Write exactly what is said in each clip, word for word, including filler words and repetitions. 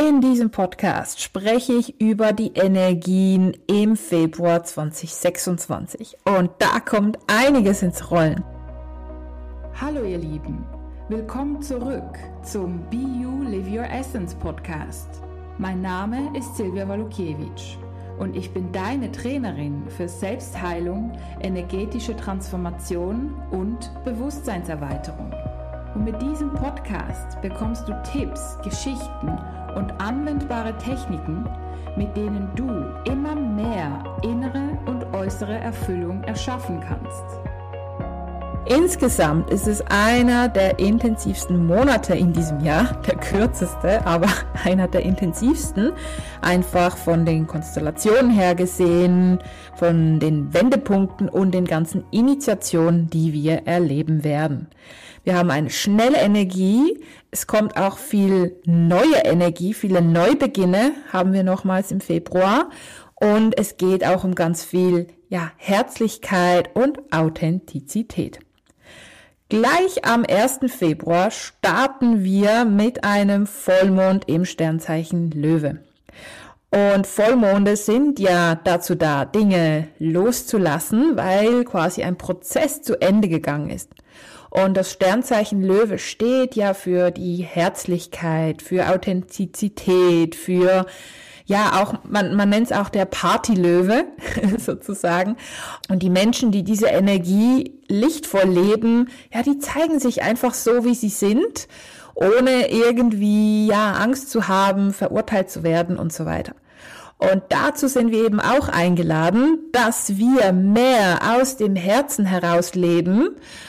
In diesem Podcast spreche ich über die Energien im Februar zwanzig sechsundzwanzig und da kommt einiges ins Rollen. Hallo ihr Lieben, willkommen zurück zum Be You Live Your Essence Podcast. Mein Name ist Silvia Walukiewicz und ich bin deine Trainerin für Selbstheilung, energetische Transformation und Bewusstseinserweiterung. Und mit diesem Podcast bekommst du Tipps, Geschichten und anwendbare Techniken, mit denen du immer mehr innere und äußere Erfüllung erschaffen kannst. Insgesamt ist es einer der intensivsten Monate in diesem Jahr, der kürzeste, aber einer der intensivsten, einfach von den Konstellationen her gesehen, von den Wendepunkten und den ganzen Initiationen, die wir erleben werden. Wir haben eine schnelle Energie, es kommt auch viel neue Energie, viele Neubeginne haben wir nochmals im Februar und es geht auch um ganz viel ja, Herzlichkeit und Authentizität. Gleich am ersten Februar starten wir mit einem Vollmond im Sternzeichen Löwe. Und Vollmonde sind ja dazu da, Dinge loszulassen, weil quasi ein Prozess zu Ende gegangen ist. Und das Sternzeichen Löwe steht ja für die Herzlichkeit, für Authentizität, für, ja, auch, man, man nennt es auch der Partylöwe, sozusagen. Und die Menschen, die diese Energie lichtvoll leben, ja, die zeigen sich einfach so, wie sie sind, ohne irgendwie, ja, Angst zu haben, verurteilt zu werden und so weiter. Und dazu sind wir eben auch eingeladen, dass wir mehr aus dem Herzen heraus leben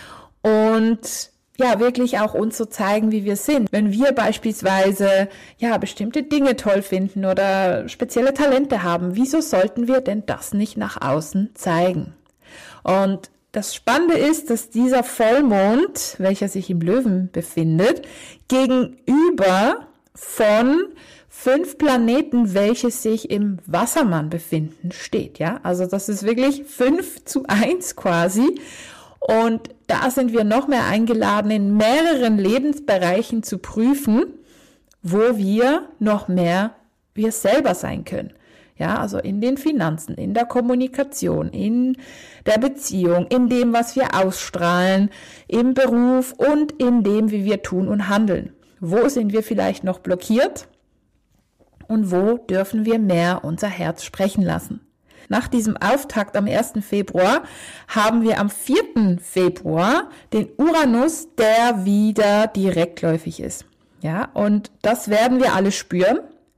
und ja, wirklich auch uns so zeigen, wie wir sind. Wenn wir beispielsweise ja bestimmte Dinge toll finden oder spezielle Talente haben, wieso sollten wir denn das nicht nach außen zeigen? Und das Spannende ist, dass dieser Vollmond, welcher sich im Löwen befindet, gegenüber von fünf Planeten, welche sich im Wassermann befinden, steht. Ja, also das ist wirklich fünf zu eins quasi. Und da sind wir noch mehr eingeladen, in mehreren Lebensbereichen zu prüfen, wo wir noch mehr wir selber sein können. Ja, also in den Finanzen, in der Kommunikation, in der Beziehung, in dem, was wir ausstrahlen, im Beruf und in dem, wie wir tun und handeln. Wo sind wir vielleicht noch blockiert und wo dürfen wir mehr unser Herz sprechen lassen? Nach diesem Auftakt am ersten Februar haben wir am vierten Februar den Uranus, der wieder direktläufig ist. Ja, und das werden wir alle spüren.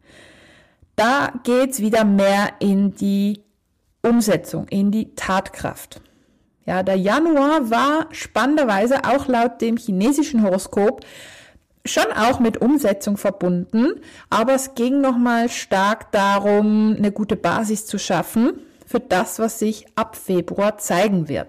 Da geht's wieder mehr in die Umsetzung, in die Tatkraft. Ja, der Januar war spannenderweise auch laut dem chinesischen Horoskop schon auch mit Umsetzung verbunden, aber es ging nochmal stark darum, eine gute Basis zu schaffen für das, was sich ab Februar zeigen wird.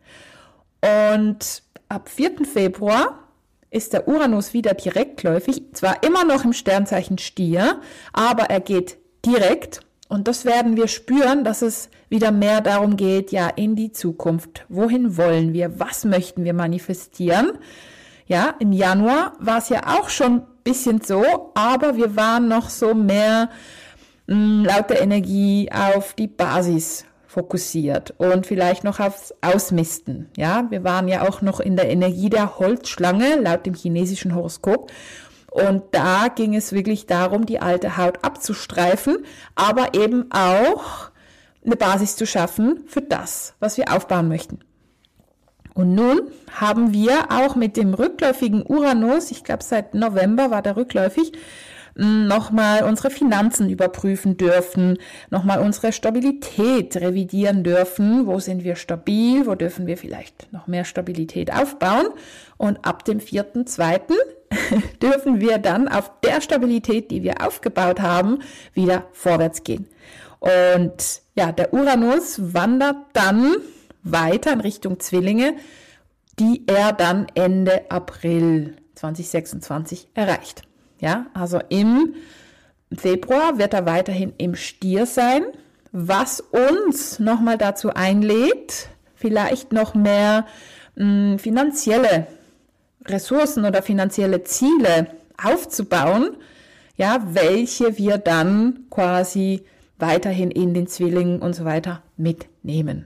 Und ab vierten Februar ist der Uranus wieder direktläufig, zwar immer noch im Sternzeichen Stier, aber er geht direkt und das werden wir spüren, dass es wieder mehr darum geht, ja, in die Zukunft. Wohin wollen wir? Was möchten wir manifestieren? Ja, im Januar war es ja auch schon ein bisschen so, aber wir waren noch so mehr mh, laut der Energie auf die Basis fokussiert und vielleicht noch aufs Ausmisten. Ja, wir waren ja auch noch in der Energie der Holzschlange laut dem chinesischen Horoskop und da ging es wirklich darum, die alte Haut abzustreifen, aber eben auch eine Basis zu schaffen für das, was wir aufbauen möchten. Und nun haben wir auch mit dem rückläufigen Uranus, ich glaube seit November war der rückläufig, nochmal unsere Finanzen überprüfen dürfen, nochmal unsere Stabilität revidieren dürfen. Wo sind wir stabil? Wo dürfen wir vielleicht noch mehr Stabilität aufbauen? Und ab dem vierten zweiten dürfen wir dann auf der Stabilität, die wir aufgebaut haben, wieder vorwärts gehen. Und ja, der Uranus wandert dann weiter in Richtung Zwillinge, die er dann Ende April zwanzig sechsundzwanzig erreicht. Ja, also im Februar wird er weiterhin im Stier sein, was uns nochmal dazu einlädt, vielleicht noch mehr mh, finanzielle Ressourcen oder finanzielle Ziele aufzubauen, ja, welche wir dann quasi weiterhin in den Zwillingen und so weiter mitnehmen.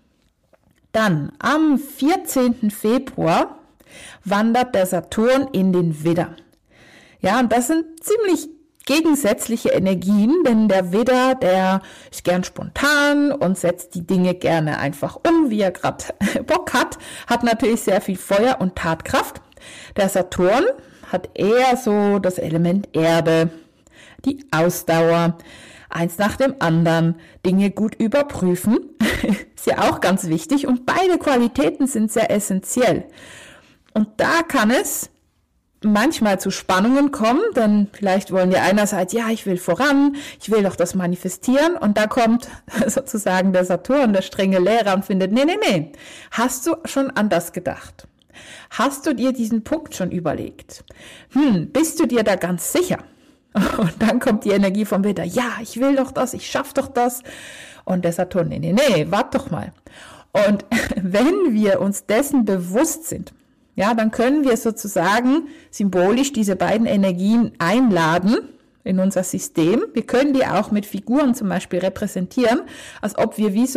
Dann am vierzehnten Februar wandert der Saturn in den Widder. Ja, und das sind ziemlich gegensätzliche Energien, denn der Widder, der ist gern spontan und setzt die Dinge gerne einfach um, wie er gerade Bock hat, hat natürlich sehr viel Feuer und Tatkraft. Der Saturn hat eher so das Element Erde, die Ausdauer, eins nach dem anderen, Dinge gut überprüfen, ist ja auch ganz wichtig und beide Qualitäten sind sehr essentiell. Und da kann es manchmal zu Spannungen kommen, denn vielleicht wollen wir einerseits, ja, ich will voran, ich will doch das manifestieren und da kommt sozusagen der Saturn, der strenge Lehrer und findet, nee, nee, nee, hast du schon an das gedacht? Hast du dir diesen Punkt schon überlegt? Hm, bist du dir da ganz sicher? Und dann kommt die Energie vom Widder, ja, ich will doch das, ich schaff doch das. Und der Saturn, nee, nee, nee, wart doch mal. Und wenn wir uns dessen bewusst sind, ja, dann können wir sozusagen symbolisch diese beiden Energien einladen in unser System. Wir können die auch mit Figuren zum Beispiel repräsentieren, als ob wir wie so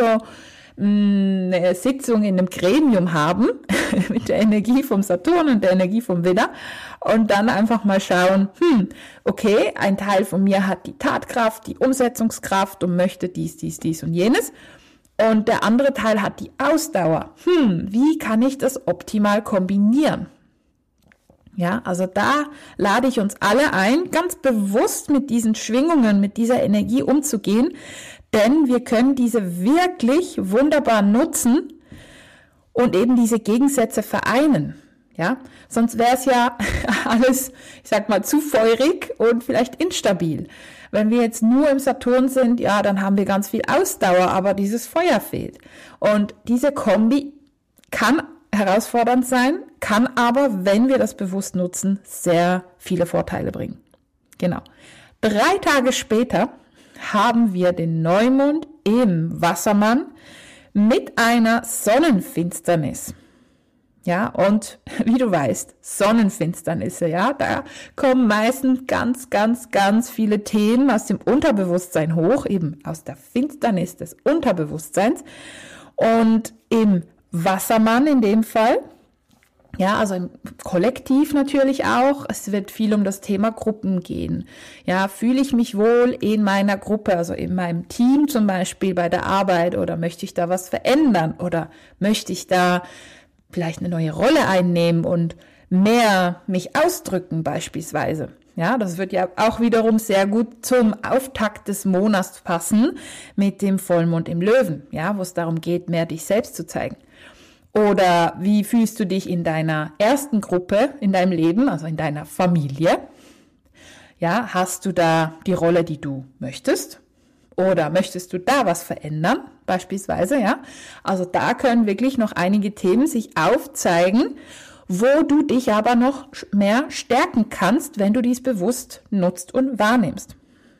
mh, eine Sitzung in einem Gremium haben mit der Energie vom Saturn und der Energie vom Widder und dann einfach mal schauen, hm, okay, ein Teil von mir hat die Tatkraft, die Umsetzungskraft und möchte dies, dies, dies und jenes. Und der andere Teil hat die Ausdauer. Hm, wie kann ich das optimal kombinieren? Ja, also da lade ich uns alle ein, ganz bewusst mit diesen Schwingungen, mit dieser Energie umzugehen, denn wir können diese wirklich wunderbar nutzen und eben diese Gegensätze vereinen. Ja, sonst wäre es ja alles, ich sag mal, zu feurig und vielleicht instabil. Wenn wir jetzt nur im Saturn sind, ja, dann haben wir ganz viel Ausdauer, aber dieses Feuer fehlt. Und diese Kombi kann herausfordernd sein, kann aber, wenn wir das bewusst nutzen, sehr viele Vorteile bringen. Genau. Drei Tage später haben wir den Neumond im Wassermann mit einer Sonnenfinsternis. Ja, und wie du weißt, Sonnenfinsternisse, ja, da kommen meistens ganz, ganz, ganz viele Themen aus dem Unterbewusstsein hoch, eben aus der Finsternis des Unterbewusstseins. Und im Wassermann in dem Fall, ja, also im Kollektiv natürlich auch, es wird viel um das Thema Gruppen gehen. Ja, fühle ich mich wohl in meiner Gruppe, also in meinem Team zum Beispiel bei der Arbeit, oder möchte ich da was verändern oder möchte ich da vielleicht eine neue Rolle einnehmen und mehr mich ausdrücken beispielsweise. Ja, das wird ja auch wiederum sehr gut zum Auftakt des Monats passen mit dem Vollmond im Löwen, ja, wo es darum geht, mehr dich selbst zu zeigen. Oder wie fühlst du dich in deiner ersten Gruppe in deinem Leben, also in deiner Familie? Ja, hast du da die Rolle, die du möchtest? Oder möchtest du da was verändern, beispielsweise, ja? Also da können wirklich noch einige Themen sich aufzeigen, wo du dich aber noch mehr stärken kannst, wenn du dies bewusst nutzt und wahrnimmst.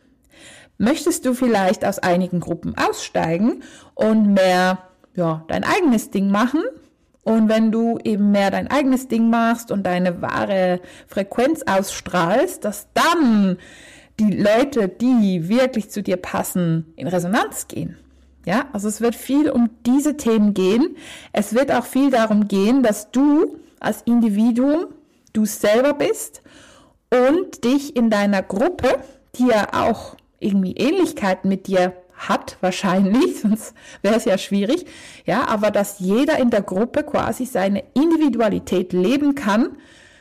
Möchtest du vielleicht aus einigen Gruppen aussteigen und mehr, ja, dein eigenes Ding machen? Und wenn du eben mehr dein eigenes Ding machst und deine wahre Frequenz ausstrahlst, dass dann die Leute, die wirklich zu dir passen, in Resonanz gehen. Ja, also es wird viel um diese Themen gehen. Es wird auch viel darum gehen, dass du als Individuum du selber bist und dich in deiner Gruppe, die ja auch irgendwie Ähnlichkeiten mit dir hat, wahrscheinlich, sonst wäre es ja schwierig, ja, aber dass jeder in der Gruppe quasi seine Individualität leben kann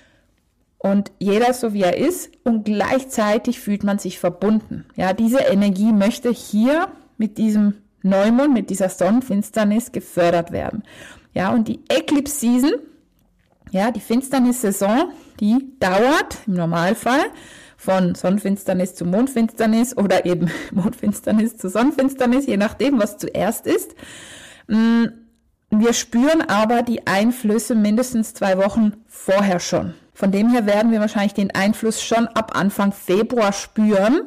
und jeder so wie er ist und gleichzeitig fühlt man sich verbunden. Ja, diese Energie möchte hier mit diesem Neumond, mit dieser Sonnenfinsternis gefördert werden. Ja, und die Eclipse Season, ja, die Finsternissaison, die dauert im Normalfall von Sonnenfinsternis zu Mondfinsternis oder eben Mondfinsternis zu Sonnenfinsternis, je nachdem, was zuerst ist. Wir spüren aber die Einflüsse mindestens zwei Wochen vorher schon. Von dem her werden wir wahrscheinlich den Einfluss schon ab Anfang Februar spüren.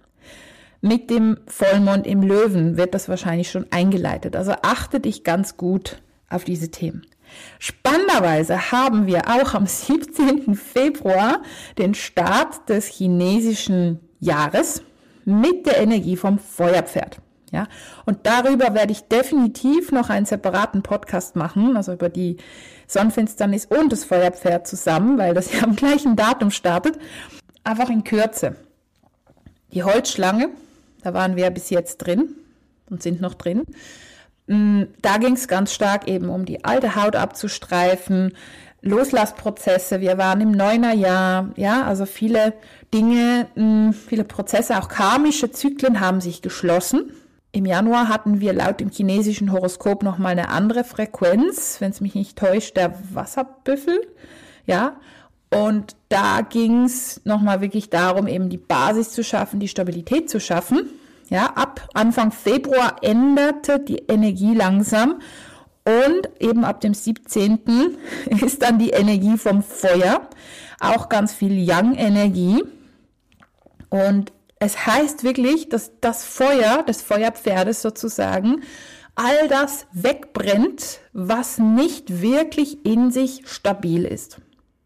Mit dem Vollmond im Löwen wird das wahrscheinlich schon eingeleitet. Also achte dich ganz gut auf diese Themen. Spannenderweise haben wir auch am siebzehnten Februar den Start des chinesischen Jahres mit der Energie vom Feuerpferd. Ja, und darüber werde ich definitiv noch einen separaten Podcast machen, also über die Sonnenfinsternis und das Feuerpferd zusammen, weil das ja am gleichen Datum startet, einfach in Kürze. Die Holzschlange, da waren wir bis jetzt drin und sind noch drin. Da ging es ganz stark eben um die alte Haut abzustreifen, Loslassprozesse, wir waren im Neunerjahr, ja, also viele Dinge, viele Prozesse, auch karmische Zyklen haben sich geschlossen. Im Januar hatten wir laut dem chinesischen Horoskop nochmal eine andere Frequenz, wenn es mich nicht täuscht, der Wasserbüffel, ja, und da ging es nochmal wirklich darum, eben die Basis zu schaffen, die Stabilität zu schaffen. Ja, ab Anfang Februar änderte die Energie langsam und eben ab dem siebzehnten ist dann die Energie vom Feuer, auch ganz viel Yang-Energie. Und es heißt wirklich, dass das Feuer des Feuerpferdes sozusagen all das wegbrennt, was nicht wirklich in sich stabil ist.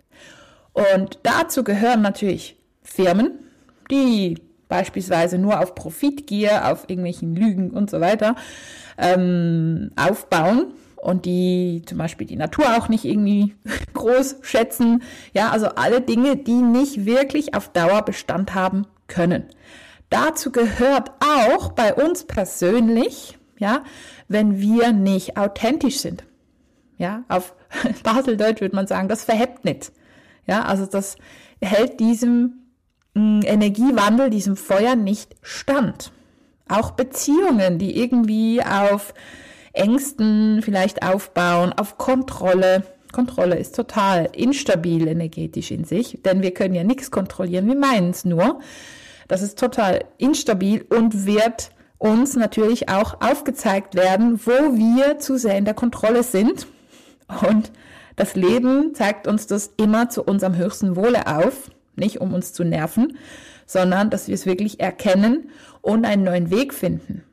Und dazu gehören natürlich Firmen, die beispielsweise nur auf Profitgier, auf irgendwelchen Lügen und so weiter ähm, aufbauen und die zum Beispiel die Natur auch nicht irgendwie groß schätzen. Ja, also alle Dinge, die nicht wirklich auf Dauer Bestand haben können. Dazu gehört auch bei uns persönlich, ja, wenn wir nicht authentisch sind. Ja, auf Baseldeutsch würde man sagen, das verhebt nicht. Ja, also das hält diesem mh, Energiewandel, diesem Feuer nicht stand. Auch Beziehungen, die irgendwie auf Ängsten vielleicht aufbauen, auf Kontrolle. Kontrolle ist total instabil energetisch in sich, denn wir können ja nichts kontrollieren, wir meinen es nur. Das ist total instabil und wird uns natürlich auch aufgezeigt werden, wo wir zu sehr in der Kontrolle sind. Und das Leben zeigt uns das immer zu unserem höchsten Wohle auf, nicht um uns zu nerven, sondern dass wir es wirklich erkennen und einen neuen Weg finden.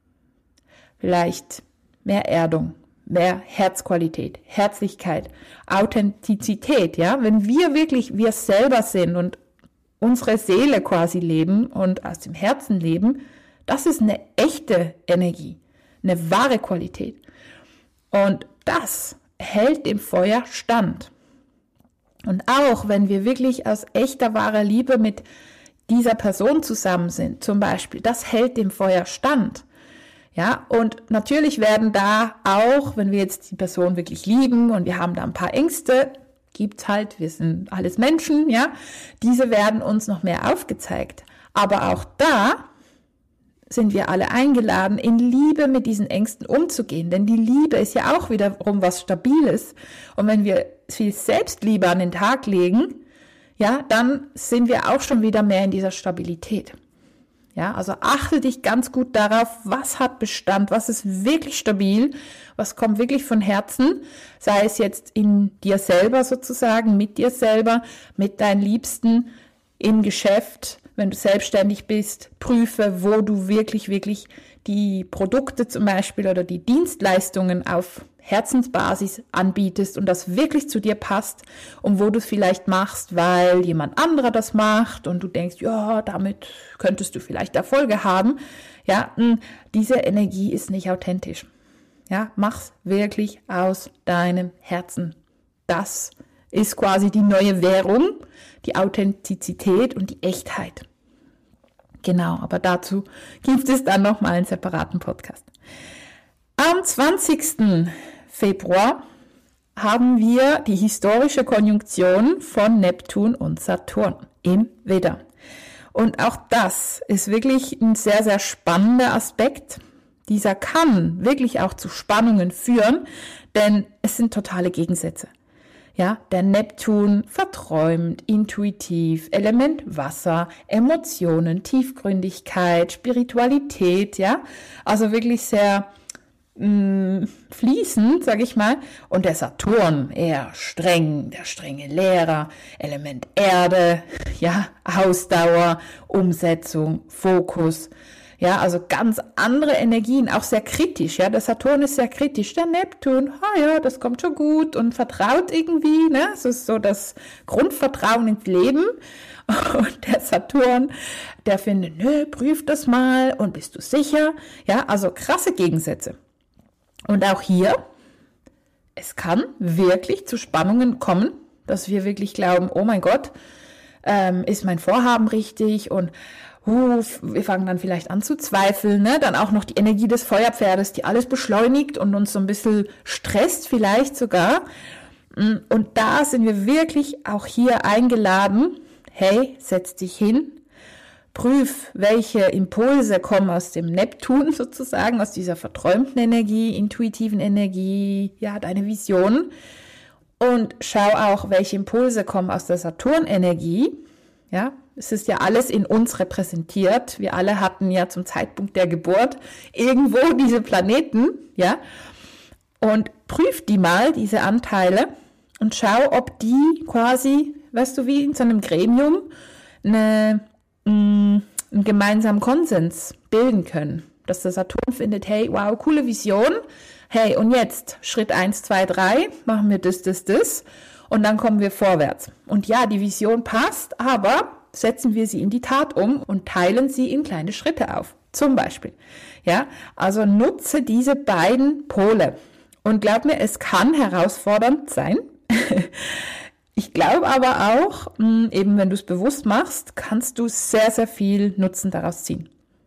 Vielleicht mehr Erdung, mehr Herzqualität, Herzlichkeit, Authentizität, ja, wenn wir wirklich wir selber sind und unsere Seele quasi leben und aus dem Herzen leben, das ist eine echte Energie, eine wahre Qualität. Und das hält dem Feuer stand. Und auch wenn wir wirklich aus echter, wahrer Liebe mit dieser Person zusammen sind, zum Beispiel, das hält dem Feuer stand. Ja, und natürlich werden da auch, wenn wir jetzt die Person wirklich lieben und wir haben da ein paar Ängste, gibt's halt, wir sind alles Menschen, ja, diese werden uns noch mehr aufgezeigt. Aber auch da sind wir alle eingeladen, in Liebe mit diesen Ängsten umzugehen. Denn die Liebe ist ja auch wiederum was Stabiles. Und wenn wir viel Selbstliebe an den Tag legen, ja, dann sind wir auch schon wieder mehr in dieser Stabilität. Ja, also achte dich ganz gut darauf, was hat Bestand, was ist wirklich stabil, was kommt wirklich von Herzen, sei es jetzt in dir selber sozusagen, mit dir selber, mit deinen Liebsten, im Geschäft. Wenn du selbstständig bist, prüfe, wo du wirklich, wirklich die Produkte zum Beispiel oder die Dienstleistungen auf Herzensbasis anbietest und das wirklich zu dir passt und wo du es vielleicht machst, weil jemand anderer das macht und du denkst, ja, damit könntest du vielleicht Erfolge haben. Ja, diese Energie ist nicht authentisch. Ja, mach's wirklich aus deinem Herzen. Das ist quasi die neue Währung, die Authentizität und die Echtheit. Genau, aber dazu gibt es dann nochmal einen separaten Podcast. Am zwanzigsten Februar haben wir die historische Konjunktion von Neptun und Saturn im Widder. Und auch das ist wirklich ein sehr, sehr spannender Aspekt. Dieser kann wirklich auch zu Spannungen führen, denn es sind totale Gegensätze. Ja, der Neptun verträumt, intuitiv, Element Wasser, Emotionen, Tiefgründigkeit, Spiritualität, ja, also wirklich sehr mh, fließend, sag ich mal. Und der Saturn eher streng, der strenge Lehrer, Element Erde, ja, Ausdauer, Umsetzung, Fokus. Ja, also ganz andere Energien, auch sehr kritisch. Ja, der Saturn ist sehr kritisch. Der Neptun, ah ja, das kommt schon gut und vertraut irgendwie. Ne, das ist so das Grundvertrauen ins Leben. Und der Saturn, der findet, nö, prüf das mal und bist du sicher? Ja, also krasse Gegensätze. Und auch hier, es kann wirklich zu Spannungen kommen, dass wir wirklich glauben, oh mein Gott, ähm, ist mein Vorhaben richtig? Und uh, wir fangen dann vielleicht an zu zweifeln. Ne? Dann auch noch die Energie des Feuerpferdes, die alles beschleunigt und uns so ein bisschen stresst vielleicht sogar. Und da sind wir wirklich auch hier eingeladen, hey, setz dich hin, prüf, welche Impulse kommen aus dem Neptun sozusagen, aus dieser verträumten Energie, intuitiven Energie, ja, deine Vision. Und schau auch, welche Impulse kommen aus der Saturnenergie. Ja, es ist ja alles in uns repräsentiert. Wir alle hatten ja zum Zeitpunkt der Geburt irgendwo diese Planeten, ja. Und prüf die mal, diese Anteile, und schau, ob die quasi, weißt du, wie in so einem Gremium eine, mh, einen gemeinsamen Konsens bilden können. Dass der Saturn findet, hey, wow, coole Vision. Hey, und jetzt Schritt eins, zwei, drei, machen wir das, das, das. Und dann kommen wir vorwärts. Und ja, die Vision passt, aber setzen wir sie in die Tat um und teilen sie in kleine Schritte auf. Zum Beispiel. Ja, also nutze diese beiden Pole. Und glaub mir, es kann herausfordernd sein. Ich glaube aber auch, eben wenn du es bewusst machst, kannst du sehr, sehr viel Nutzen daraus ziehen.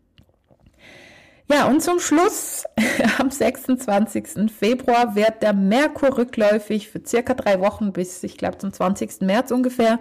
Ja, und zum Schluss, am sechsundzwanzigsten Februar wird der Merkur rückläufig für circa drei Wochen bis, ich glaube, zum zwanzigsten März ungefähr.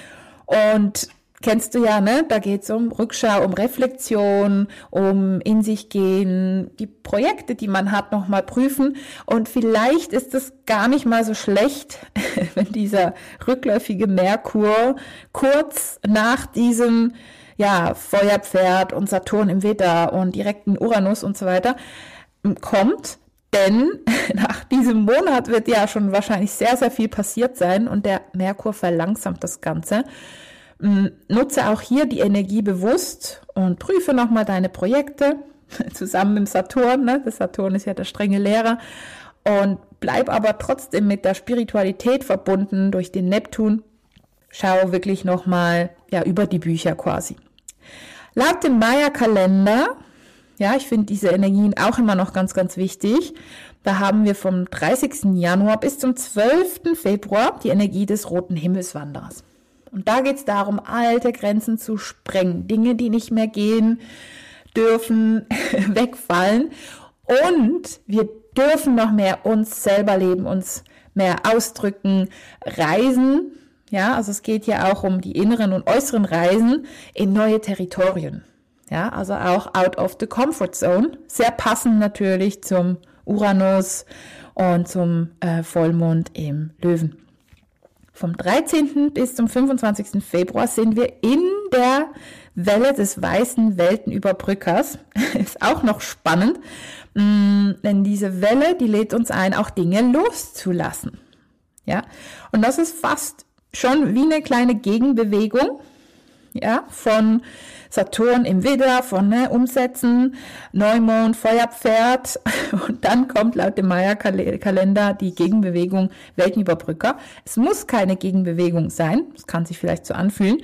Und kennst du ja, ne? Da geht es um Rückschau, um Reflexion, um in sich gehen, die Projekte, die man hat, nochmal prüfen. Und vielleicht ist es gar nicht mal so schlecht, wenn dieser rückläufige Merkur kurz nach diesem, ja, Feuerpferd und Saturn im Widder und direkten Uranus und so weiter kommt. Denn nach diesem Monat wird ja schon wahrscheinlich sehr, sehr viel passiert sein und der Merkur verlangsamt das Ganze. Nutze auch hier die Energie bewusst und prüfe nochmal deine Projekte zusammen mit Saturn. Ne? Der Saturn ist ja der strenge Lehrer. Und bleib aber trotzdem mit der Spiritualität verbunden durch den Neptun. Schau wirklich nochmal ja, über die Bücher quasi. Laut dem Maya-Kalender, ja, ich finde diese Energien auch immer noch ganz, ganz wichtig. Da haben wir vom dreißigsten Januar bis zum zwölften Februar die Energie des roten Himmelswanderers. Und da geht es darum, alte Grenzen zu sprengen, Dinge, die nicht mehr gehen dürfen, wegfallen. Und wir dürfen noch mehr uns selber leben, uns mehr ausdrücken, reisen. Ja, also es geht ja auch um die inneren und äußeren Reisen in neue Territorien. Ja, also auch out of the comfort zone. Sehr passend natürlich zum Uranus und zum äh, Vollmond im Löwen. Vom dreizehnten bis zum fünfundzwanzigsten Februar sind wir in der Welle des weißen Weltenüberbrückers. Ist auch noch spannend, mh, denn diese Welle, die lädt uns ein, auch Dinge loszulassen. Ja, und das ist fast schon wie eine kleine Gegenbewegung, ja, von Saturn im Widder, von ne, Umsetzen, Neumond, Feuerpferd und dann kommt laut dem Maya-Kalender die Gegenbewegung Weltenüberbrücker. Es muss keine Gegenbewegung sein, es kann sich vielleicht so anfühlen.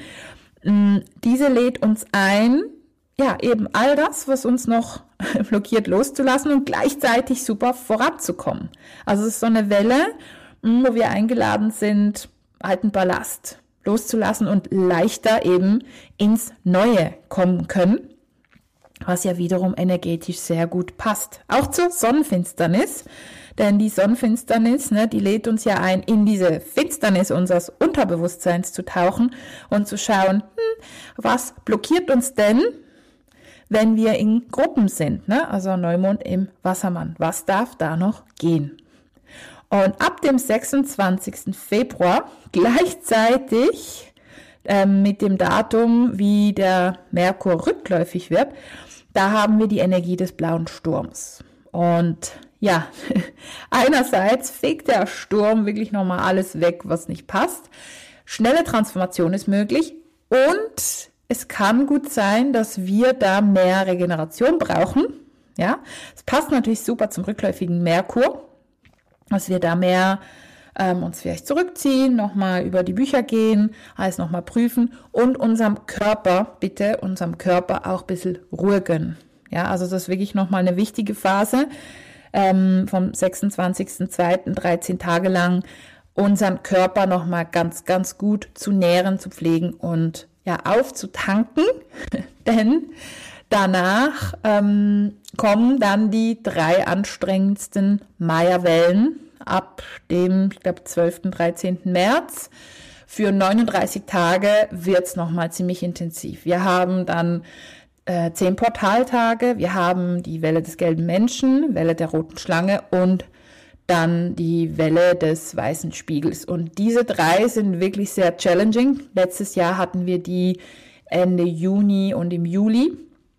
Diese lädt uns ein, ja, eben all das, was uns noch blockiert, loszulassen und gleichzeitig super voranzukommen. Also es ist so eine Welle, wo wir eingeladen sind, alten Ballast loszulassen und leichter eben ins Neue kommen können, was ja wiederum energetisch sehr gut passt. Auch zur Sonnenfinsternis, denn die Sonnenfinsternis, ne, die lädt uns ja ein, in diese Finsternis unseres Unterbewusstseins zu tauchen und zu schauen, hm, was blockiert uns denn, wenn wir in Gruppen sind, ne? Also Neumond im Wassermann, was darf da noch gehen? Und ab dem sechsundzwanzigsten Februar, gleichzeitig äh, mit dem Datum, wie der Merkur rückläufig wird, da haben wir die Energie des blauen Sturms. Und ja, einerseits fegt der Sturm wirklich nochmal alles weg, was nicht passt. Schnelle Transformation ist möglich und es kann gut sein, dass wir da mehr Regeneration brauchen. Ja, es passt natürlich super zum rückläufigen Merkur, dass wir da mehr ähm, uns vielleicht zurückziehen, nochmal über die Bücher gehen, alles nochmal prüfen und unserem Körper, bitte unserem Körper auch ein bisschen Ruhe gönnen. Ja, also das ist wirklich nochmal eine wichtige Phase, ähm, vom sechsundzwanzigsten zweiten dreizehn Tage lang unseren Körper nochmal ganz, ganz gut zu nähren, zu pflegen und ja, aufzutanken, denn danach ähm, kommen dann die drei anstrengendsten Maya-Wellen ab dem, ich glaube, zwölften, dreizehnten März. Für neununddreißig Tage wird es nochmal ziemlich intensiv. Wir haben dann äh, zehn Portaltage, wir haben die Welle des gelben Menschen, Welle der roten Schlange und dann die Welle des weißen Spiegels. Und diese drei sind wirklich sehr challenging. Letztes Jahr hatten wir die Ende Juni und im Juli.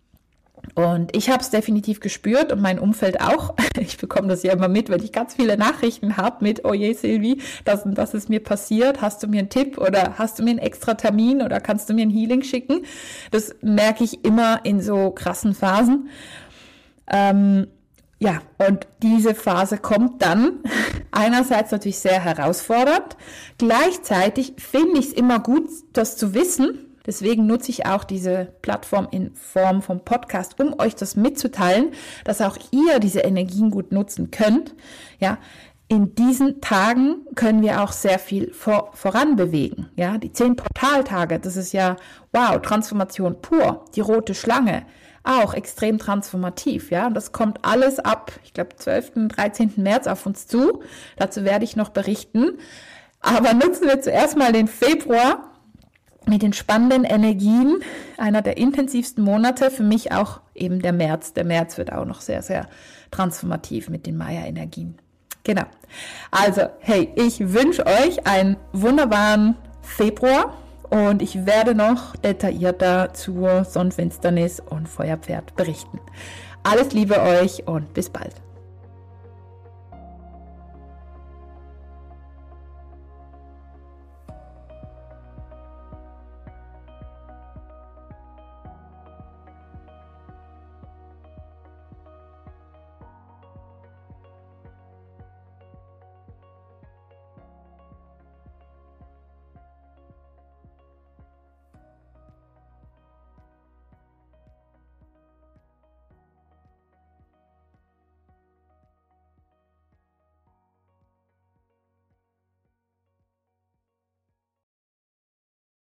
Und ich habe es definitiv gespürt und mein Umfeld auch. Ich bekomme das ja immer mit, wenn ich ganz viele Nachrichten habe mit, oh je Silvi, das und das ist mir passiert, hast du mir einen Tipp oder hast du mir einen extra Termin oder kannst du mir ein Healing schicken? Das merke ich immer in so krassen Phasen. Ähm, Ja, und diese Phase kommt dann einerseits natürlich sehr herausfordernd. Gleichzeitig finde ich es immer gut, das zu wissen. Deswegen nutze ich auch diese Plattform in Form vom Podcast, um euch das mitzuteilen, dass auch ihr diese Energien gut nutzen könnt. Ja, in diesen Tagen können wir auch sehr viel vor, voran bewegen. Ja, die zehn Portaltage, das ist ja, wow, Transformation pur. Die rote Schlange, auch extrem transformativ, ja, und das kommt alles ab, ich glaube, zwölften, dreizehnten März auf uns zu, dazu werde ich noch berichten, aber nutzen wir zuerst mal den Februar mit den spannenden Energien, einer der intensivsten Monate, für mich auch eben der März, der März wird auch noch sehr, sehr transformativ mit den Maya-Energien. Genau, also, hey, ich wünsche euch einen wunderbaren Februar. Und ich werde noch detaillierter zur Sonnenfinsternis und Feuerpferd berichten. Alles Liebe euch und bis bald.